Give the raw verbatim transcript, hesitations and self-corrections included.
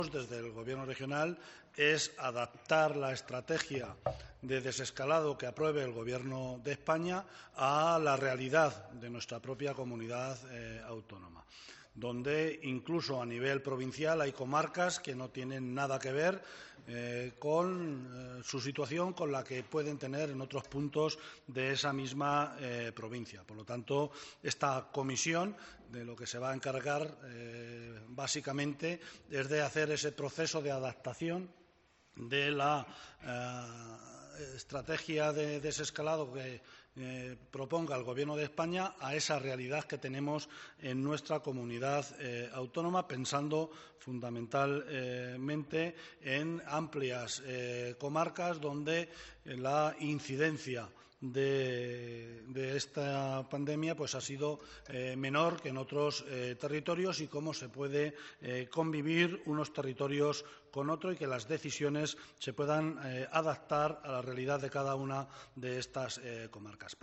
desde el Gobierno regional es adaptar la estrategia de desescalado que apruebe el Gobierno de España a la realidad de nuestra propia comunidad eh, autónoma, donde incluso a nivel provincial hay comarcas que no tienen nada que ver eh, con eh, su situación con la que pueden tener en otros puntos de esa misma eh, provincia. Por lo tanto, esta comisión de lo que se va a encargar eh, básicamente es de hacer ese proceso de adaptación de la eh, estrategia de desescalado que eh, proponga el Gobierno de España a esa realidad que tenemos en nuestra comunidad eh, autónoma, pensando fundamentalmente en amplias eh, comarcas donde la incidencia De, de esta pandemia pues ha sido eh, menor que en otros eh, territorios y cómo se puede eh, convivir unos territorios con otros y que las decisiones se puedan eh, adaptar a la realidad de cada una de estas eh, comarcas.